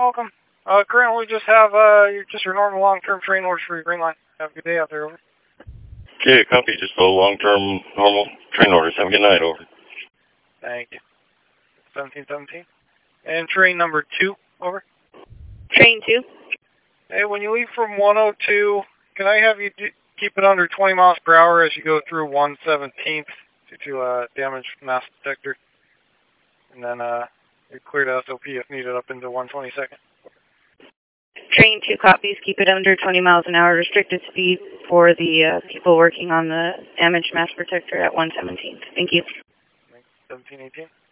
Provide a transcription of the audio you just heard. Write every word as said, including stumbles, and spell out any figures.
welcome. Uh, currently we just have, uh, your, just your normal long-term train orders for your green line. Have a good day out there, over. Okay, copy. Just a long-term, normal train orders. Have a good night, over. Thank you. seventeen seventeen. And train number two, over. Train two. Hey, when you leave from one oh two, can I have you do, keep it under twenty miles per hour as you go through one seventeenth due to uh, damaged mass detector? And then uh, you're clear to S O P if needed up into one twenty-second. Train two copies. Keep it under twenty miles an hour. Restricted speed for the uh, people working on the damaged mass protector at one seventeenth. Thank you. seventeen eighteen.